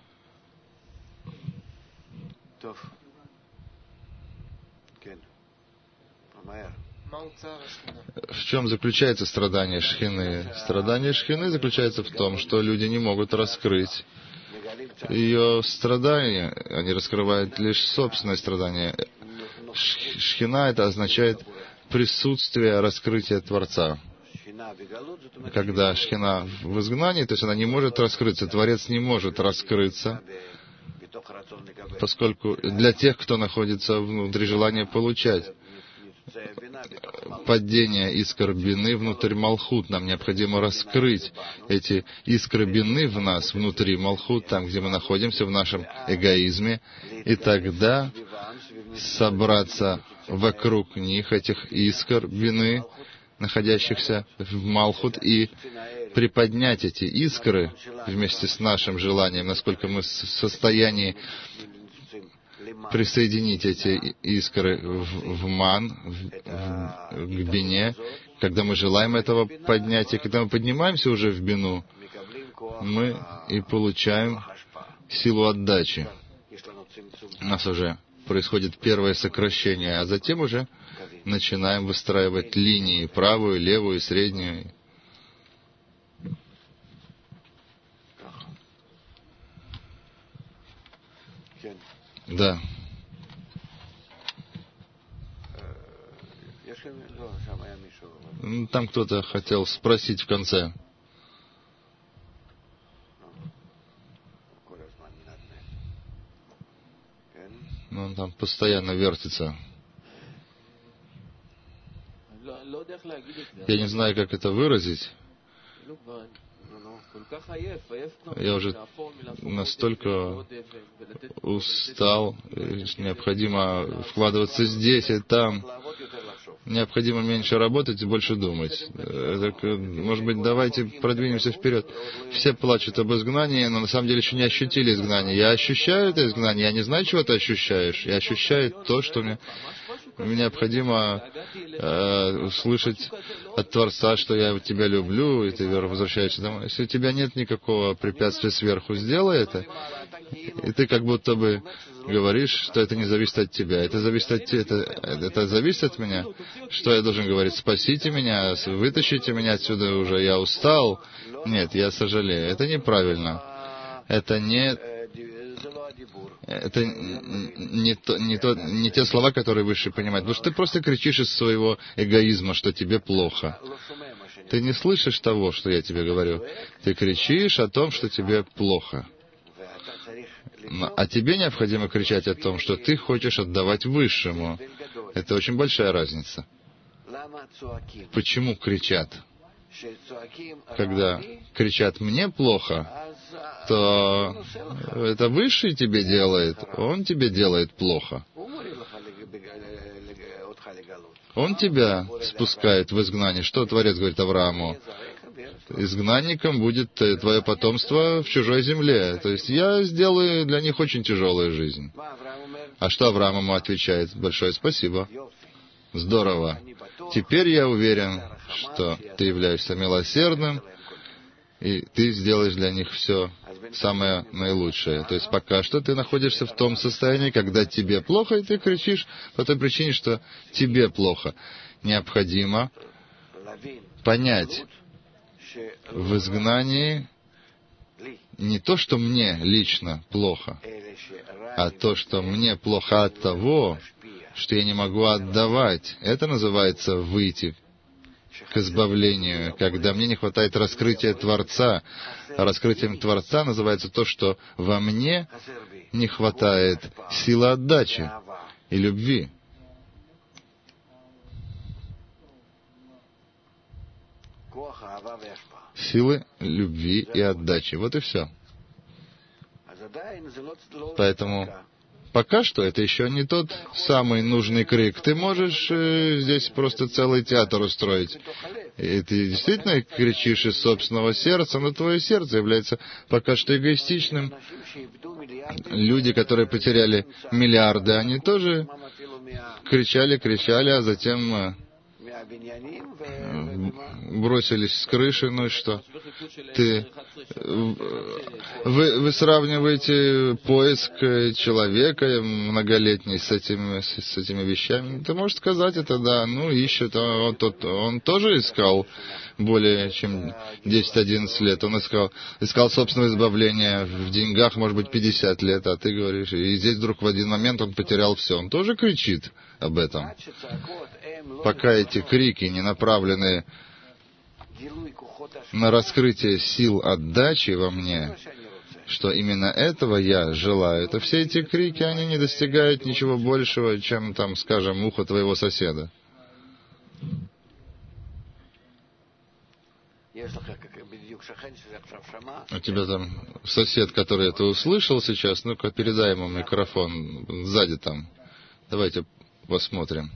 В чем заключается страдание Шхины? Страдание Шхины заключается в том, что люди не могут раскрыть ее страдания. Они раскрывают лишь собственное страдание. Шхина — это означает присутствие, раскрытие Творца. Когда Шхина в изгнании, то есть она не может раскрыться, Творец не может раскрыться, поскольку для тех, кто находится внутри желания получать. Падение искр бины внутрь Малхут. Нам необходимо раскрыть эти искры бины в нас, внутри Малхут, там, где мы находимся, в нашем эгоизме, и тогда собраться вокруг них, этих искр бины, находящихся в Малхут, и приподнять эти искры вместе с нашим желанием, насколько мы в состоянии присоединить эти искры в ман, к бине. Когда мы желаем этого поднятия, когда мы поднимаемся уже в бину, мы и получаем силу отдачи. У нас уже происходит первое сокращение, а затем уже начинаем выстраивать линии, правую, левую, среднюю. Да. Там кто-то хотел спросить в конце. Но он там постоянно вертится. Я не знаю, как это выразить. Я уже настолько устал, необходимо вкладываться здесь и там. Необходимо меньше работать и больше думать. Может быть, давайте продвинемся вперед. Все плачут об изгнании, но на самом деле еще не ощутили изгнание. Я ощущаю это изгнание, я не знаю, чего ты ощущаешь. Я ощущаю то, что мне необходимо услышать от Творца, что я тебя люблю, и ты возвращаешься домой. Если у тебя нет никакого препятствия сверху, сделай это. И ты как будто бы говоришь, что это не зависит от тебя. Это зависит от тебя. Это зависит от меня. Что я должен говорить? Спасите меня, вытащите меня отсюда уже, я устал. Нет, я сожалею. Это неправильно. Это не те слова, которые выше понимают. Потому что ты просто кричишь из своего эгоизма, что тебе плохо. Ты не слышишь того, что я тебе говорю. Ты кричишь о том, что тебе плохо. А тебе необходимо кричать о том, что ты хочешь отдавать Высшему. Это очень большая разница. Почему кричат? Когда кричат «мне плохо», то это Высший тебе делает, Он тебе делает плохо. Он тебя спускает в изгнание. Что Творец говорит Аврааму? изгнанником будет твое потомство в чужой земле. То есть я сделаю для них очень тяжелую жизнь. А что Авраам ему отвечает? Большое спасибо. Здорово. Теперь я уверен, что ты являешься милосердным, и ты сделаешь для них все самое наилучшее. То есть пока что ты находишься в том состоянии, когда тебе плохо, и ты кричишь по той причине, что тебе плохо. Необходимо понять в изгнании не то, что мне лично плохо, а то, что мне плохо от того, что я не могу отдавать. Это называется выйти к избавлению, когда мне не хватает раскрытия Творца. А раскрытием Творца называется то, что во мне не хватает силы отдачи и любви. Силы любви и отдачи. Вот и все. Поэтому пока что это еще не тот самый нужный крик. Ты можешь здесь просто целый театр устроить. И ты действительно кричишь из собственного сердца, но твое сердце является пока что эгоистичным. Люди, которые потеряли миллиарды, они тоже кричали, а затем бросились с крыши, ну и что? Вы сравниваете поиск человека многолетний с этими вещами. Ты можешь сказать это, да, ну ищет, он тоже искал более чем 10-11 лет. Он искал собственное избавление в деньгах, может быть, 50 лет, а ты говоришь, и здесь вдруг в один момент он потерял все. Он тоже кричит об этом. Пока эти крики не направлены на раскрытие сил отдачи во мне, что именно этого я желаю, то все эти крики, они не достигают ничего большего, чем, там, скажем, ухо твоего соседа. У тебя там сосед, который это услышал сейчас, ну-ка, передай ему микрофон, сзади там. Давайте посмотрим.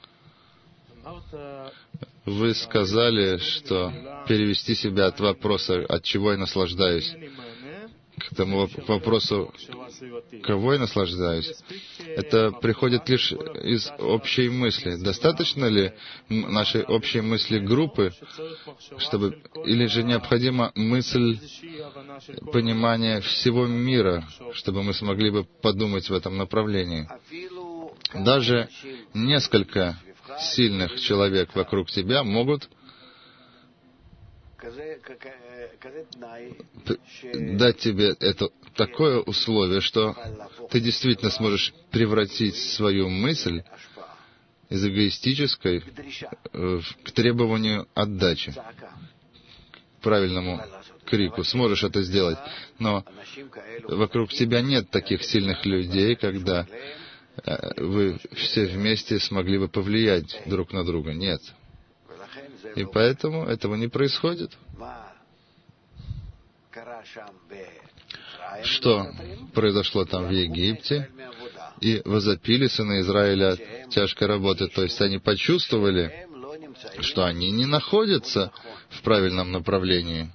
Вы сказали, что перевести себя от вопроса, от чего я наслаждаюсь, к тому вопросу, кого я наслаждаюсь, это приходит лишь из общей мысли. Достаточно ли нашей общей мысли группы, чтобы, или же необходима мысль понимания всего мира, чтобы мы смогли бы подумать в этом направлении? Даже несколько сильных человек вокруг тебя могут дать тебе это такое условие, что ты действительно сможешь превратить свою мысль из эгоистической к требованию отдачи, к правильному крику. Сможешь это сделать. Но вокруг тебя нет таких сильных людей, когда вы все вместе смогли бы повлиять друг на друга. Нет. И поэтому этого не происходит. Что произошло там в Египте? И возопили сыны Израиля от тяжкой работы. То есть они почувствовали, что они не находятся в правильном направлении.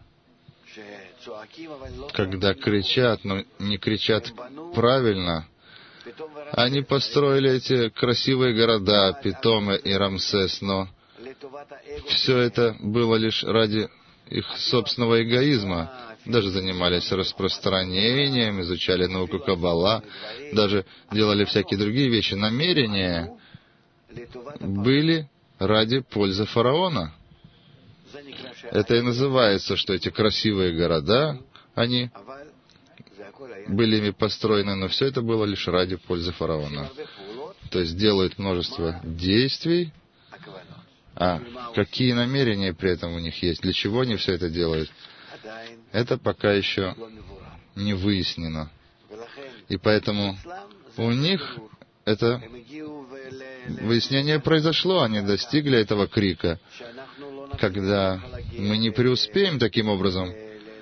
Когда кричат, но не кричат правильно. Они построили эти красивые города, Питоме и Рамсес, но все это было лишь ради их собственного эгоизма. Даже занимались распространением, изучали науку Каббала, даже делали всякие другие вещи. Намерения были ради пользы фараона. Это и называется, что эти красивые города, они были ими построены, но все это было лишь ради пользы фараона. То есть делают множество действий, а какие намерения при этом у них есть, для чего они все это делают, это пока еще не выяснено. И поэтому у них это выяснение произошло, они достигли этого крика. Когда мы не преуспеем таким образом,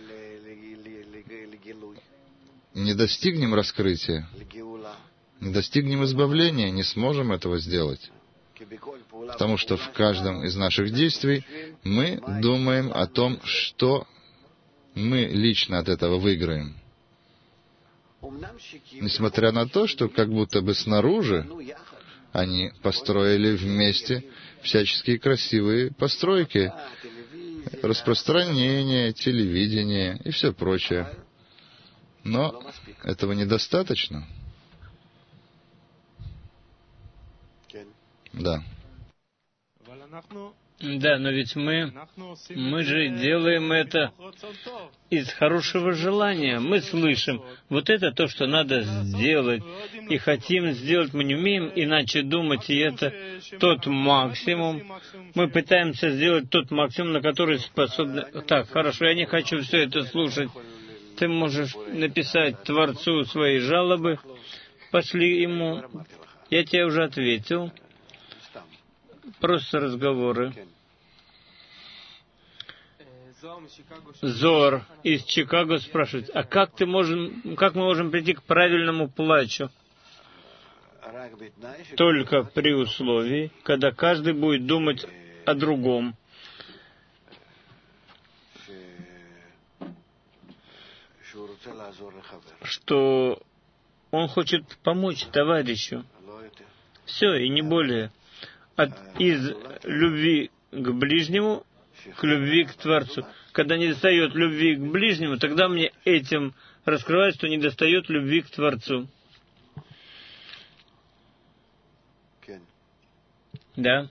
не достигнем раскрытия, не достигнем избавления, не сможем этого сделать. Потому что в каждом из наших действий мы думаем о том, что мы лично от этого выиграем. Несмотря на то, что как будто бы снаружи они построили вместе всяческие красивые постройки, распространение, телевидение и все прочее. Но этого недостаточно. Да. Да, но ведь мы же делаем это из хорошего желания. Мы слышим, вот это то, что надо сделать, и хотим сделать, мы не умеем иначе думать, и это тот максимум. Мы пытаемся сделать тот максимум, на который способны... Так, хорошо, я не хочу все это слушать. Ты можешь написать Творцу свои жалобы, пошли ему. Я тебе уже ответил. Просто разговоры. Зор из Чикаго спрашивает, а как мы можем прийти к правильному плачу? Только при условии, когда каждый будет думать о другом. Что он хочет помочь товарищу. Все, и не более. Из любви к ближнему к любви к Творцу. Когда недостает любви к ближнему, тогда мне этим раскрывается, что недостает любви к Творцу. Да.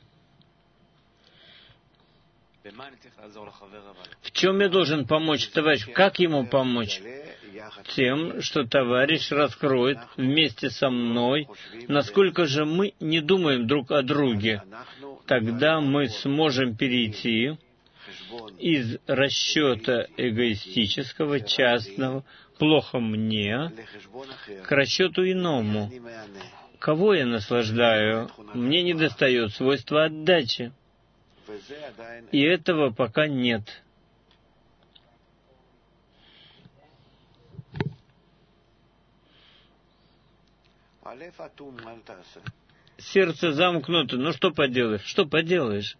В чем я должен помочь товарищу? Как ему помочь? Тем, что товарищ раскроет вместе со мной, насколько же мы не думаем друг о друге. Тогда мы сможем перейти из расчета эгоистического, частного, плохо мне, к расчету иному. Кого я наслаждаю? Мне недостает свойства отдачи. И этого пока нет. Сердце замкнуто. Ну что поделаешь? Что поделаешь?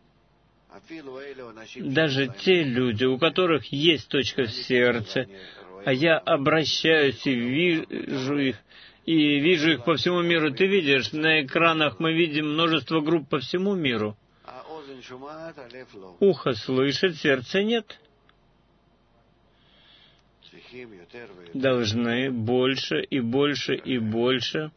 Даже те люди, у которых есть точка в сердце, а я обращаюсь и вижу их по всему миру. Ты видишь, на экранах мы видим множество групп по всему миру. Ухо слышит, сердца нет. Должны больше и больше и больше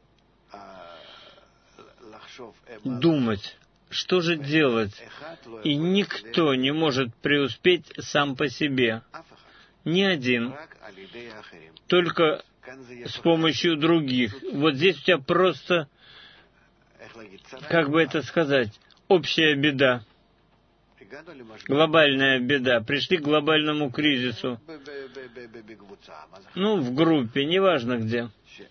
думать, что же делать. И никто не может преуспеть сам по себе. Ни один. Только с помощью других. Вот здесь у тебя просто, как бы это сказать, общая беда. Глобальная беда. Пришли к глобальному кризису. Ну, в группе, неважно где.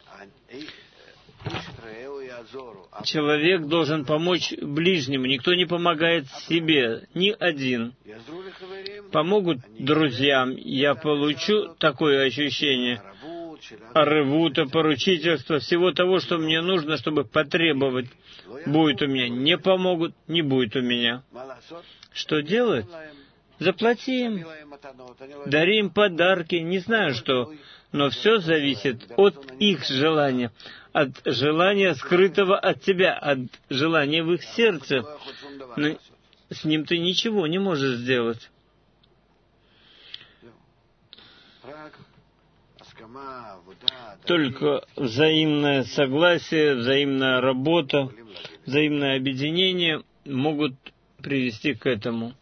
Человек должен помочь ближнему. Никто не помогает себе. Ни один. Помогут друзьям. Я получу такое ощущение. Аревута, поручительство, всего того, что мне нужно, чтобы потребовать. Будет у меня. Не помогут, не будет у меня. Что делать? Заплати им. Дари им подарки. Не знаю что. Но все зависит от их желания. От желания, скрытого от тебя. От желания в их сердце. Но с ним ты ничего не можешь сделать. Только взаимное согласие, взаимная работа, взаимное объединение могут привести к этому.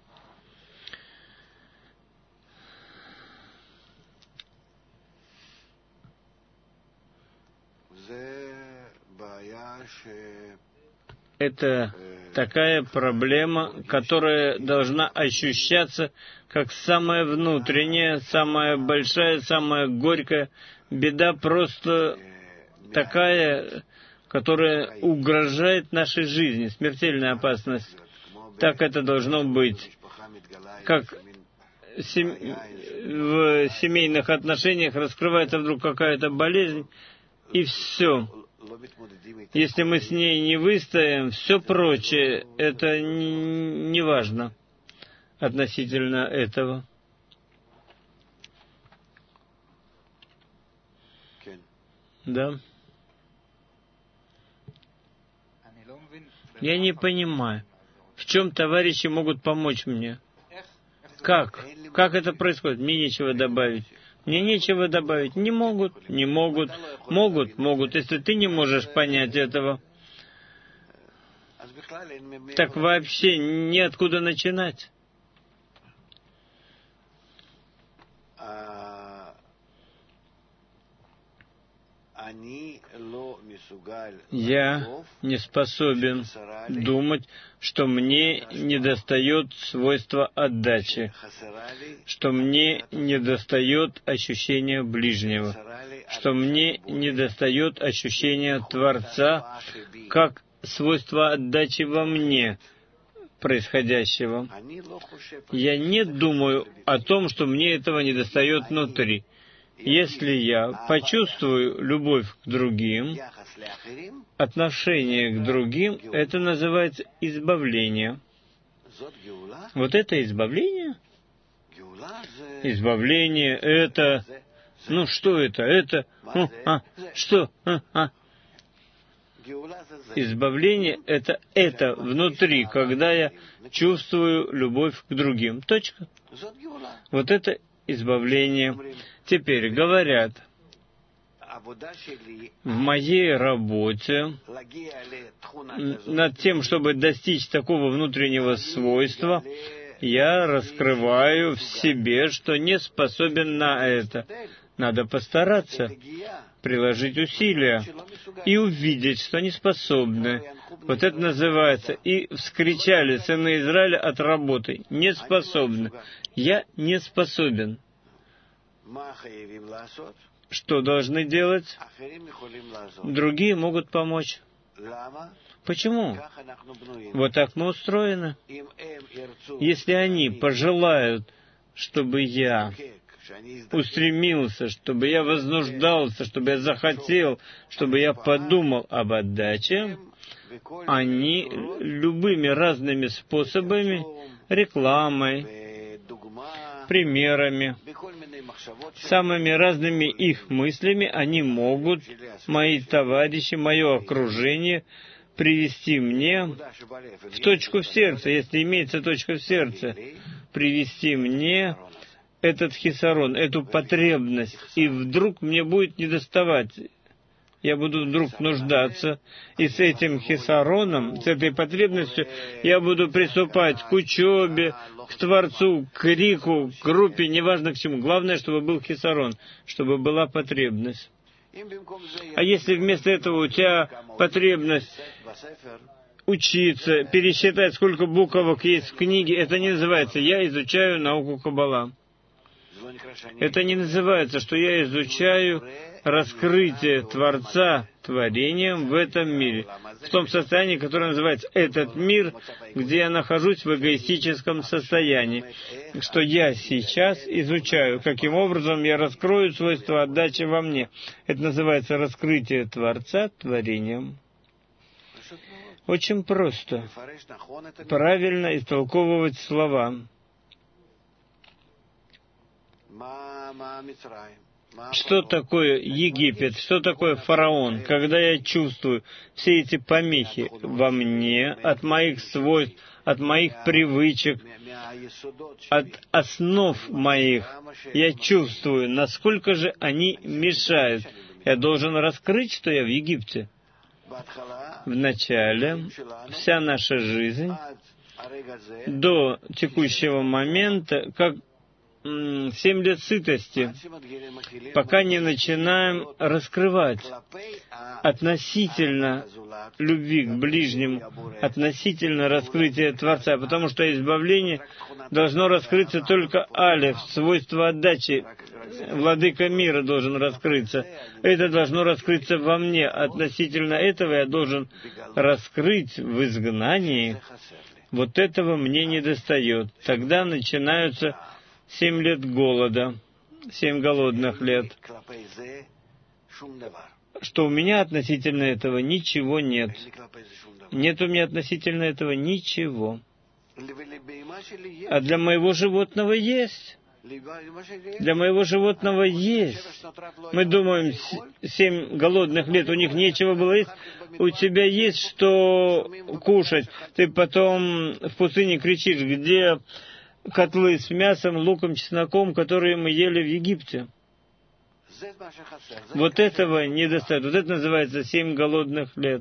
Это такая проблема, которая должна ощущаться как самая внутренняя, самая большая, самая горькая беда, просто такая, которая угрожает нашей жизни, смертельная опасность. Так это должно быть. Как в семейных отношениях раскрывается вдруг какая-то болезнь, и все. Если мы с ней не выстоим, все прочее, это не важно относительно этого. Да. Я не понимаю, в чем товарищи могут помочь мне. Как? Как это происходит? Мне нечего добавить. Мне нечего добавить. Не могут, не могут. Могут, могут. Если ты не можешь понять этого, так вообще неоткуда начинать. Я не способен думать, что мне недостает свойства отдачи, что мне недостает ощущения ближнего, что мне недостает ощущения Творца, как свойство отдачи во мне происходящего. Я не думаю о том, что мне этого недостает внутри. Если я почувствую любовь к другим, отношение к другим, это называется избавление. Вот это избавление? Избавление — это... Ну, что это? Это... Что? Избавление — это внутри, когда я чувствую любовь к другим. Точка. Вот это избавление. Теперь говорят, в моей работе над тем, чтобы достичь такого внутреннего свойства, я раскрываю в себе, что не способен на это. Надо постараться, приложить усилия и увидеть, что не способны. Вот это называется. И вскричали сыны Израиля от работы: не способны. Я не способен. Что должны делать? Другие могут помочь. Почему? Вот так мы устроены. Если они пожелают, чтобы я устремился, чтобы я вознуждался, чтобы я захотел, чтобы я подумал об отдаче, они любыми разными способами, рекламой, примерами, самыми разными их мыслями, они могут, мои товарищи, мое окружение, привести мне в точку в сердце, если имеется точка в сердце, привести мне этот хисарон, эту потребность, и вдруг мне будет недоставать. Я буду вдруг нуждаться, и с этим хисароном, с этой потребностью, я буду приступать к учебе, к Творцу, к крику, к группе, неважно к чему. Главное, чтобы был хисарон, чтобы была потребность. А если вместо этого у тебя потребность учиться, пересчитать, сколько буквок есть в книге, это не называется «я изучаю науку Каббала». Это не называется, что я изучаю раскрытие Творца творением в этом мире, в том состоянии, которое называется «этот мир», где я нахожусь в эгоистическом состоянии, что я сейчас изучаю, каким образом я раскрою свойства отдачи во мне. Это называется раскрытие Творца творением. Очень просто правильно истолковывать слова. Что такое Египет? Что такое фараон? Когда я чувствую все эти помехи во мне, от моих свойств, от моих привычек, от основ моих, я чувствую, насколько же они мешают. Я должен раскрыть, что я в Египте. Вначале вся наша жизнь до текущего момента, как 7 лет сытости, пока не начинаем раскрывать относительно любви к ближнему, относительно раскрытия Творца, потому что избавление должно раскрыться только алеф, свойство отдачи. Владыка мира должен раскрыться. Это должно раскрыться во мне. Относительно этого я должен раскрыть в изгнании. Вот этого мне недостает. Тогда начинаются 7 лет голода, 7 голодных лет. что у меня относительно этого ничего нет. Нет у меня относительно этого ничего. А для моего животного есть. Для моего животного есть. Мы думаем, 7 голодных лет у них нечего было есть. У тебя есть что кушать. Ты потом в пустыне кричишь, где котлы с мясом, луком, чесноком, которые мы ели в Египте. Вот этого недостает. Вот это называется 7 голодных лет.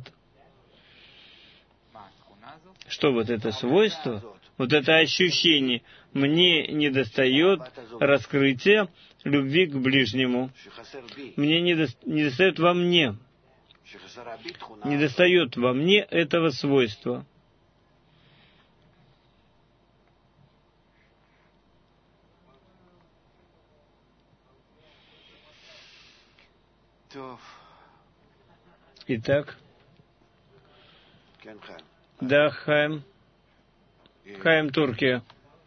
Что вот это свойство? Вот это ощущение. Мне недостает раскрытия любви к ближнему. Мне недостает во мне. Недостает во мне этого свойства. Итак. Да, Хаим. Хаим, Туркия.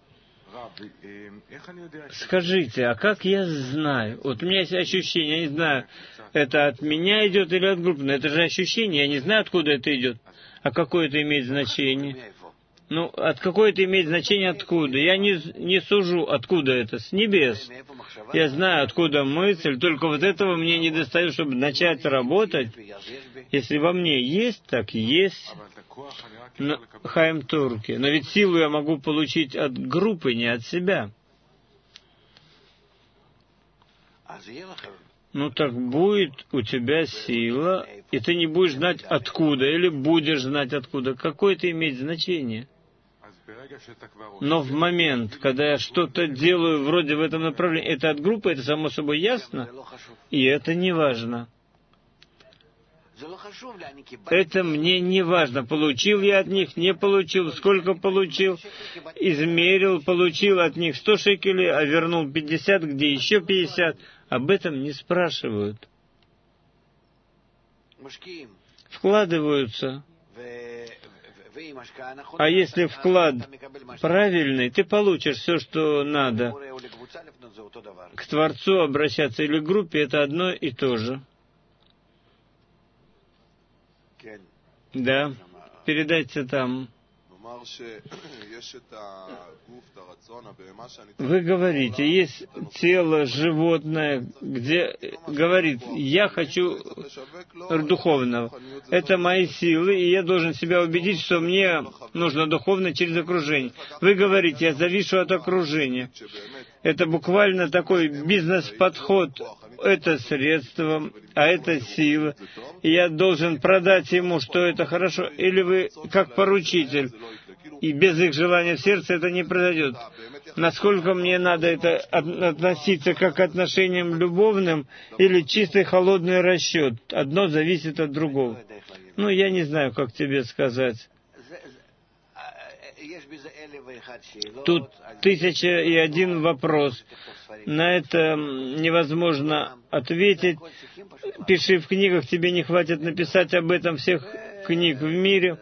Скажите, а как я знаю? Вот у меня есть ощущение, я не знаю, это от меня идет или от группы, но это же ощущение, я не знаю, откуда это идет. А какое это имеет значение? Ну, от какое это имеет значение, откуда? Я не сужу, откуда это, с небес. Я знаю, откуда мысль, только вот этого мне не достает, чтобы начать работать. Если во мне есть, так есть. Но, Хаим, Турки. Но ведь силу я могу получить от группы, не от себя. Ну так будет у тебя сила, и ты не будешь знать откуда, или будешь знать откуда. Какое это имеет значение? Но в момент, когда я что-то делаю вроде в этом направлении, это от группы, это само собой ясно, и это не важно. Это мне не важно, получил я от них, не получил, сколько получил, измерил, получил от них 100 шекелей, а вернул 50, где еще 50. Об этом не спрашивают. Вкладываются. А если вклад правильный, ты получишь все, что надо. К Творцу обращаться или к группе — это одно и то же. Да, передайте там. Вы говорите, есть тело животное, где говорит, я хочу духовного. Это мои силы, и я должен себя убедить, что мне нужно духовно через окружение. Вы говорите, я завишу от окружения. Это буквально такой бизнес-подход. Это средство, а это сила. И я должен продать ему, что это хорошо. Или вы как поручитель, и без их желания в сердце это не произойдет. Насколько мне надо это относиться как к отношениям любовным или чистый холодный расчет? Одно зависит от другого. Ну, я не знаю, как тебе сказать. Тут 1001 вопрос. На это невозможно ответить. Пиши в книгах, тебе не хватит написать об этом всех книг в мире.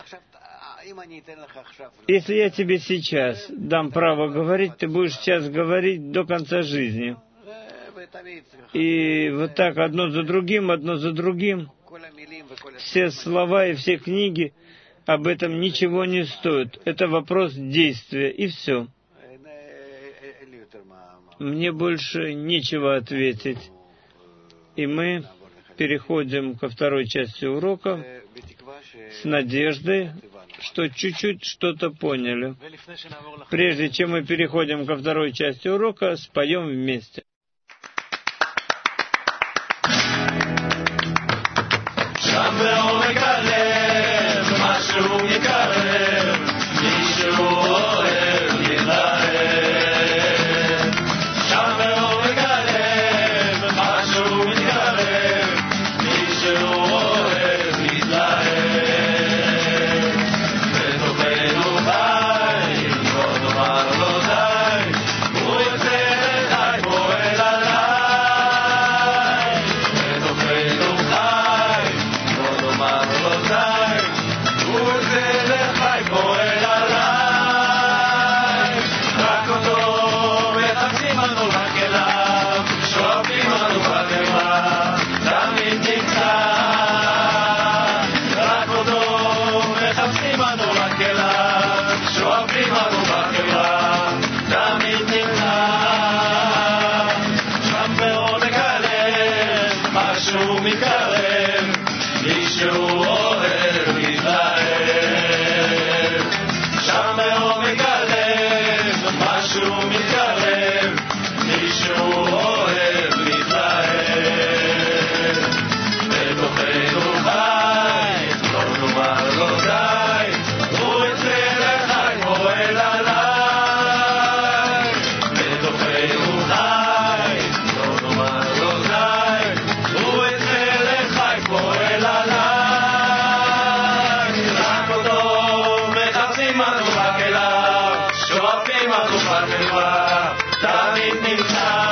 Если я тебе сейчас дам право говорить, ты будешь сейчас говорить до конца жизни. И вот так одно за другим, все слова и все книги об этом ничего не стоят. Это вопрос действия, и все. Мне больше нечего ответить. И мы переходим ко второй части урока с надеждой, что чуть-чуть что-то поняли. Прежде чем мы переходим ко второй части урока, споем вместе. Boy, מדובק אליו, שואפים מדובק אליו, תמיד נמצא